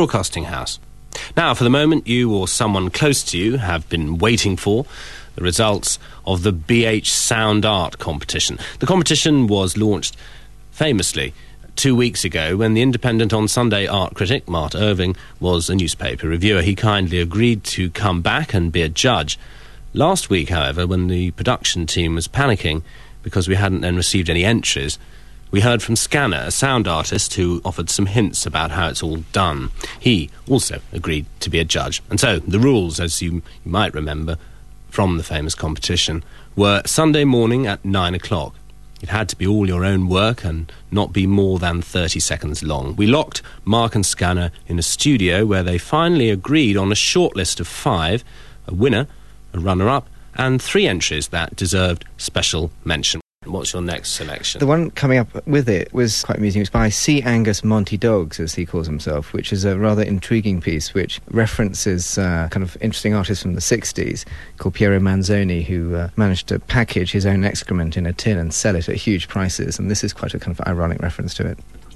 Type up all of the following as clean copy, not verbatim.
Broadcasting House. Now, for the moment, you or someone close to you have been waiting for the results of the BH Sound Art competition. The competition was launched famously 2 weeks ago when the independent On Sunday art critic, Mart Irving, was a newspaper reviewer. He kindly agreed to come back and be a judge. Last week, however, when the production team was panicking because we hadn't then received any entries, we heard from Scanner, a sound artist who offered some hints about how it's all done. He also agreed to be a judge. And so the rules, as you might remember from the famous competition, were Sunday morning at 9 o'clock. It had to be all your own work and not be more than 30 seconds long. We locked Mark and Scanner in a studio where they finally agreed on a short list of 5, a winner, a runner-up, and 3 entries that deserved special mention. What's your next selection? The one coming up with it was quite amusing. It was by C. Angus Monty Dogs, as he calls himself, which is a rather intriguing piece which references kind of interesting artists from the 60s called Piero Manzoni, who managed to package his own excrement in a tin and sell it at huge prices, and this is quite a kind of ironic reference to it.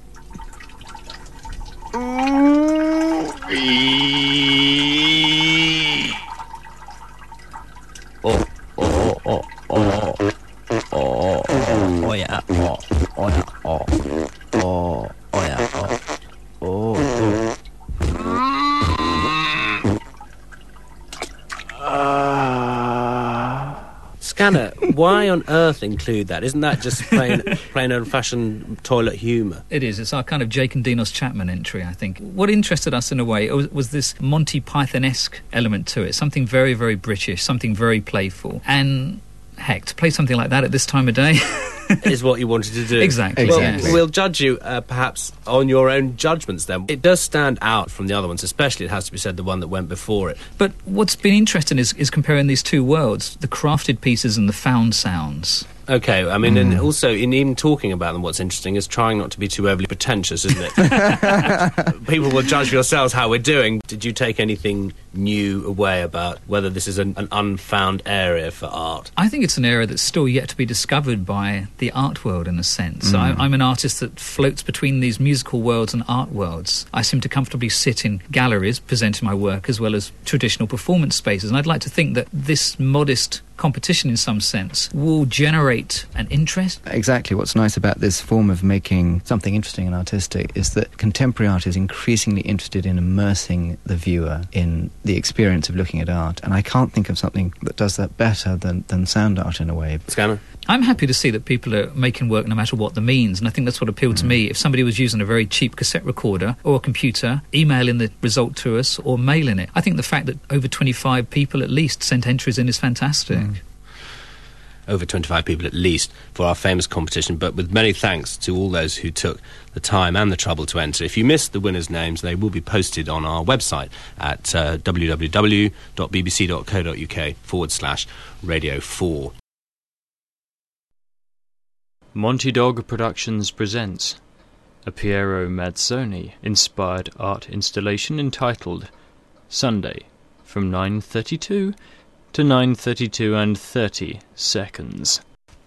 Scanner, why on earth include that? Isn't that just plain old-fashioned toilet humour? It is. It's our kind of Jake and Dinos Chapman entry, I think. What interested us in a way was this Monty Python-esque element to it, something very, very British, something very playful. And heck, to play something like that at this time of day is what you wanted to do. Exactly. Well, yes. We'll judge you perhaps on your own judgments then. It does stand out from the other ones, especially, it has to be said, the one that went before it. But what's been interesting is comparing these two worlds, the crafted pieces and the found sounds. Okay, I mean, and also, in even talking about them, what's interesting is trying not to be too overly pretentious, isn't it? People will judge for yourselves how we're doing. Did you take anything new away about whether this is an unfound area for art? I think it's an area that's still yet to be discovered by the art world, in a sense. I'm an artist that floats between these musical worlds and art worlds. I seem to comfortably sit in galleries presenting my work as well as traditional performance spaces, and I'd like to think that this modest competition, in some sense, will generate an interest. Exactly. What's nice about this form of making something interesting and artistic is that contemporary art is increasingly interested in immersing the viewer in the experience of looking at art, and I can't think of something that does that better than sound art in a way. Scanner? I'm happy to see that people are making work no matter what the means, and I think that's what appealed to me. If somebody was using a very cheap cassette recorder or a computer, emailing the result to us or mailing it, I think the fact that over 25 people at least sent entries in is fantastic. Over 25 people at least for our famous competition, but with many thanks to all those who took the time and the trouble to enter. If you missed the winners' names, they will be posted on our website at www.bbc.co.uk/Radio 4. Monty Dog Productions presents a Piero Manzoni-inspired art installation entitled Sunday from 9:32 to 9:32 and 30 seconds.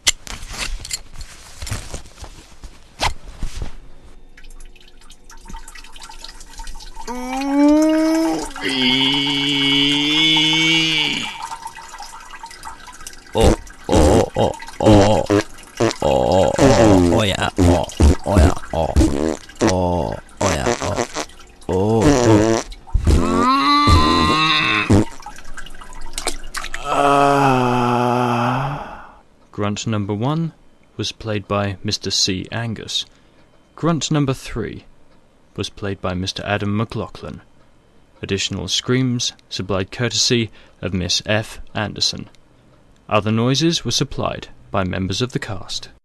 Grunt number 1 was played by Mr. C. Angus. Grunt number 3 was played by Mr. Adam McLaughlin. Additional screams supplied courtesy of Miss F. Anderson. Other noises were supplied by members of the cast.